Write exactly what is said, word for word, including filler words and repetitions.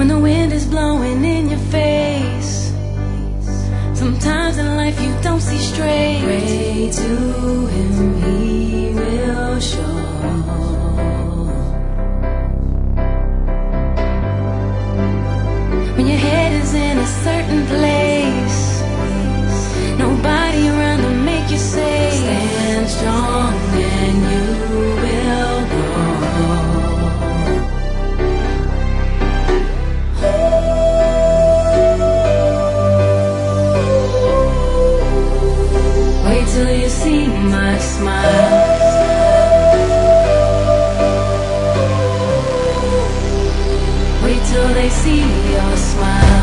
when the wind is blowing in your face. Sometimes in life you don't see straight. Pray to him, he will show. When your head is in a certain place, nobody around to make you safe. Stand strong and you will grow. Wait till you see my smile. Wait till they see your smile.